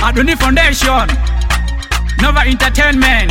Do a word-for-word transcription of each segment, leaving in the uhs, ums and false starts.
Adoni Foundation, Nova Entertainment,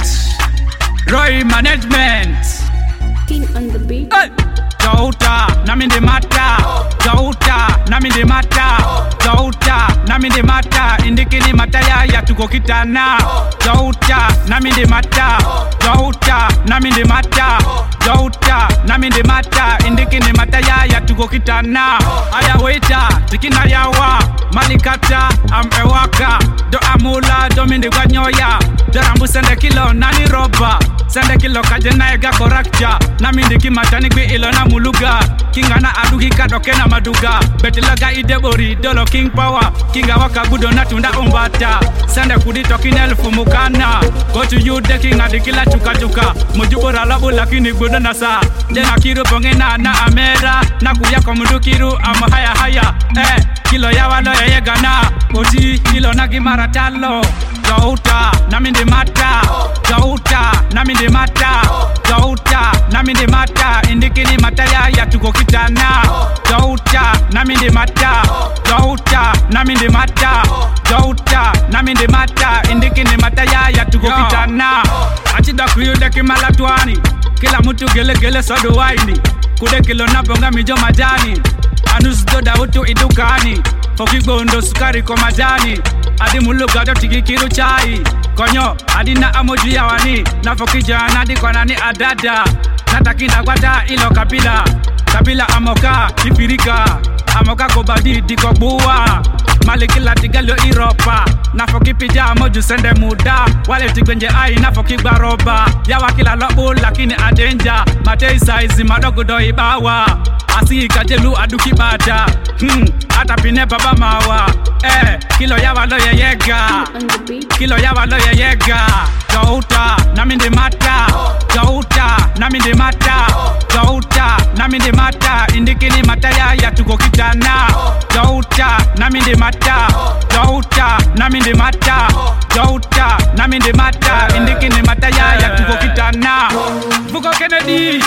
Roy Management. King on the beat. Hey. Daughter, naminde mata. Daughter, naminde mata. Daughter, naminde mata. Indikini mataya ya tuko kitana. Daughter, naminde mata. Daughter, naminde mata. Daughter, naminde mata. Indikini mataya ya tuko kitana. Aya waiter, tikina yawa. Malikata, am ewaka. Do amula, do mindi ganyoya. Darambu sende kilo, nani roba. Sende kilo kajena ega korakcha. Namindi kimatani kwi ilo na muluga. Kingana adugi kadoke na maduga. Betilaga idebori, dolo king power. Kinga waka gudo na tunda umbata. Sende kudito kinelfu mukana. Go to you de kinga dikila chuka chuka. Mujubora labu lakini gudo na sa. Dena kiru bongena na amera. Na kuya komudu kiru ama haya haya. Eh, kilo ya walo ya yegana. Oti kilo na gimara talo. Daughter, naminde mata. Daughter, naminde mata. Daughter, naminde mata. Indikini mataya ya tuko kitana. Daughter, naminde mata. Daughter, naminde mata. Daughter, naminde mata. Indikini mataya ya tuko kitana. Achida kuyude kimalatwani. Kila mtu gele gele sodo waini. Kude kilo na bonga mijo majani. Anus doda utu idukani. Fokigondo sukari kwa majani. Adi muluga do tigikiru chai. Konyo, adi na amoji ya wani. Na fokijana di kwa nani adada. Natakinda gwada ilo kabila. Kabila amoka, kipirika. Amoka kobadi diko buwa. Malikila tigalo iropa. Na fokipija amoju sende muda. Wale tigwenje ai na fokigba roba. Yawa kila lobu lakini adenja. Matei saizi madogo do ibawa. Asi kajelu aduki bata. Hmm, ata pine baba mawa. Eh, kilo yawa lo ye yega. Kilo yawa lo ye yega. Daughter, naminde mata. Daughter, naminde mata. Daughter, naminde mata. Indikini mataya ya tuko kitana. Daughter, naminde mata. Daughter, naminde mata. Daughter, naminde mata. Indikini mataya ya tuko kitana. Vuko Kennedy.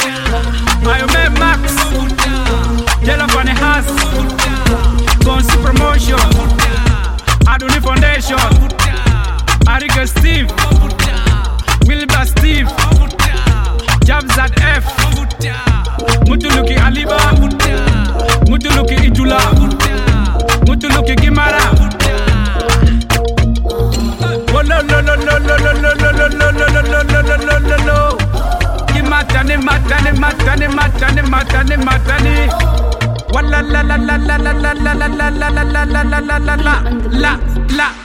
Ayome Max. Jello Funny House. Gonsi Promotion. Adoni Foundation. Ariga Steve. Wilbur Steve. Jabzat F. Mutuluki Aliba. Mutuluki Itula. Mutuluki Gimara. Lo lo lo lo lo lo lo lo lo lo lo lo lo lo lo lo. Matani, matani, matani, matani, matani, matani. Walla la la la la la la la la la la la la la la la la la.